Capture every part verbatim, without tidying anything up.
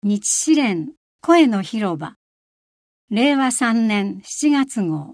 日詩連声の広場れいわさんねんしちがつ号。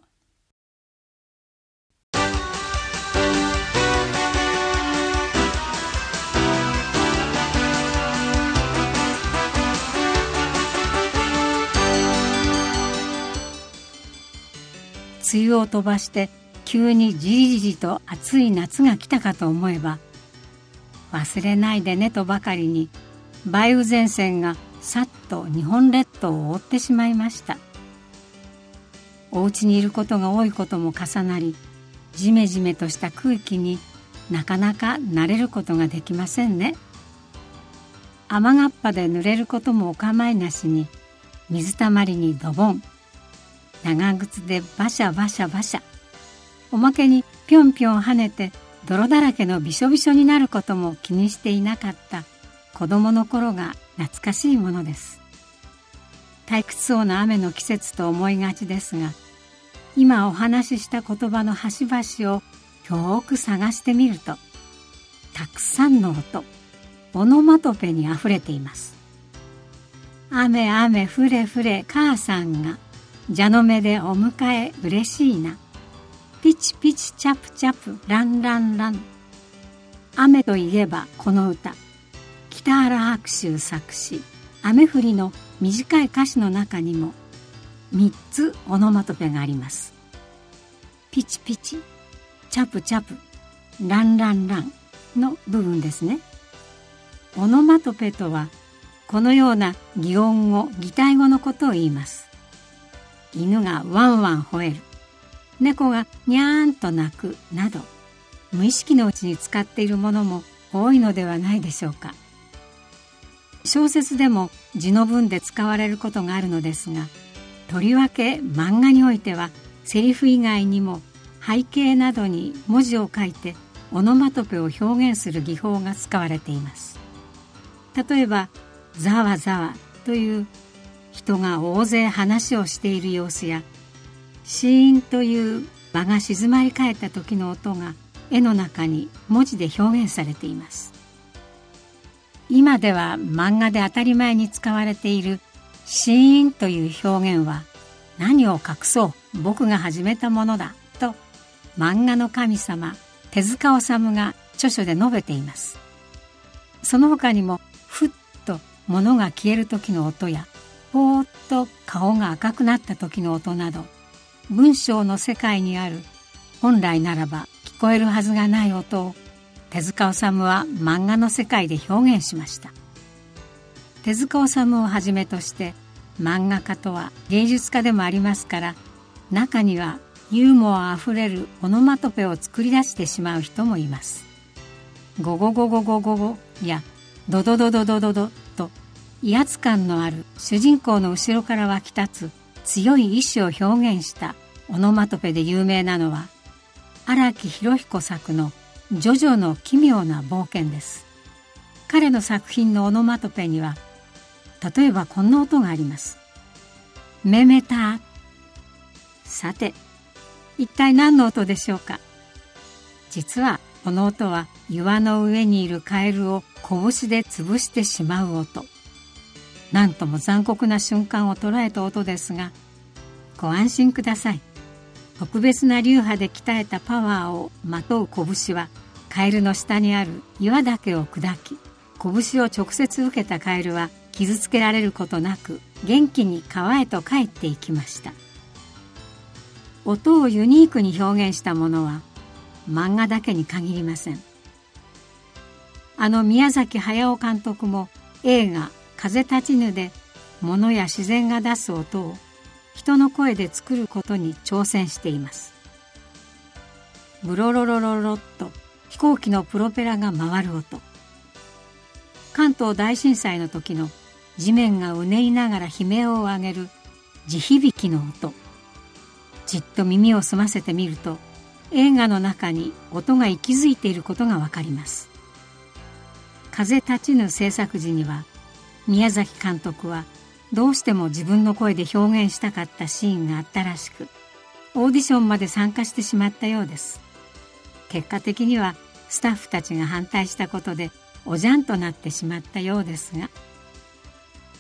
梅雨を飛ばして急にじりじりと暑い夏が来たかと思えば、忘れないでねとばかりに梅雨前線がさっと日本列島を覆ってしまいました。お家にいることが多いことも重なり、じめじめとした空気になかなか慣れることができませんね。雨がっぱで濡れることもお構いなしに、水たまりにドボン、長靴でバシャバシャバシャ、おまけにぴょんぴょん跳ねて泥だらけのびしょびしょになることも気にしていなかった子供の頃が懐かしいものです。退屈そうな雨の季節と思いがちですが、今お話しした言葉の端々をよーく探してみると、たくさんの音、オノマトペにあふれています。雨雨ふれふれ母さんが蛇の目でお迎え嬉しいな。ピチピチチャプチャプランランラン。雨といえばこの歌、北原白秋作詞、雨降りの短い歌詞の中にもみっつオノマトペがあります。ピチピチ、チャプチャプ、ランランランの部分ですね。オノマトペとはこのような擬音語、擬態語のことを言います。犬がワンワン吠える、猫がニャーンと鳴くなど、無意識のうちに使っているものも多いのではないでしょうか。小説でも字の文で使われることがあるのですが、とりわけ漫画においてはセリフ以外にも背景などに文字を書いてオノマトペを表現する技法が使われています。例えばざわざわという人が大勢話をしている様子や、シーンという場が静まり返った時の音が絵の中に文字で表現されています。今では漫画で当たり前に使われているシーンという表現は、何を隠そう僕が始めたものだと漫画の神様手塚治虫が著書で述べています。その他にもふっと物が消える時の音や、ぽーっと顔が赤くなった時の音など、文章の世界にある本来ならば聞こえるはずがない音を手塚治虫は漫画の世界で表現しました。手塚治虫をはじめとして漫画家とは芸術家でもありますから、中にはユーモアあふれるオノマトペを作り出してしまう人もいます。ゴゴゴゴゴゴゴやドドドドドドドと威圧感のある主人公の後ろから湧き立つ強い意志を表現したオノマトペで有名なのは、荒木博彦作のジョジョの奇妙な冒険です。彼の作品のオノマトペには、例えばこんな音があります。めめた。さて、一体何の音でしょうか。実はこの音は岩の上にいるカエルを拳で潰してしまう音。なんとも残酷な瞬間を捉えた音ですが、ご安心ください。特別な流派で鍛えたパワーをまとう拳は、カエルの下にある岩岳を砕き、拳を直接受けたカエルは傷つけられることなく、元気に川へと帰っていきました。音をユニークに表現したものは漫画だけに限りません。あの宮崎駿監督も映画風立ちぬで物や自然が出す音を人の声で作ることに挑戦しています。ブロロロロロッと飛行機のプロペラが回る音。関東大震災の時の地面がうねりながら悲鳴を上げる地響きの音。じっと耳を澄ませてみると、映画の中に音が息づいていることがわかります。風立ちぬ制作時には、宮崎監督はどうしても自分の声で表現したかったシーンがあったらしく、オーディションまで参加してしまったようです。結果的にはスタッフたちが反対したことでおじゃんとなってしまったようですが、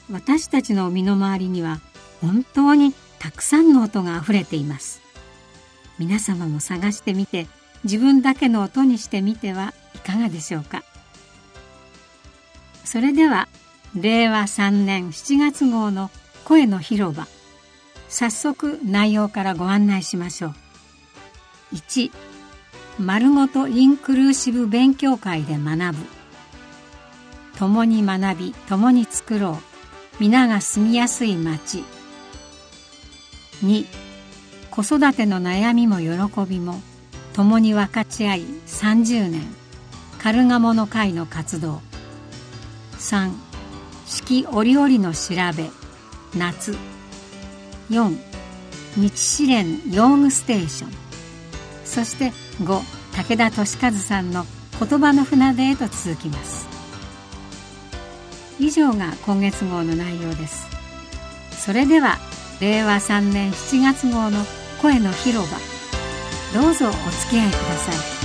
私たちの身の回りには本当にたくさんの音があふれています。皆様も探してみて、自分だけの音にしてみてはいかがでしょうか。それではれいわさんねんしちがつ号の声の広場、早速内容からご案内しましょう。いち、丸ごとインクルーシブ勉強会で学ぶ。共に学び、共に作ろう。皆が住みやすい街。に、子育ての悩みも喜びも共に分かち合いさんじゅうねん。カルガモの会の活動。さん、四季折々の調べ、夏。よん、日試練用具ステーション。そしてご、武田俊和さんの言葉の船出へと続きます。以上が今月号の内容です。それではれいわさんねんしちがつ号の声の広場、どうぞお付き合いください。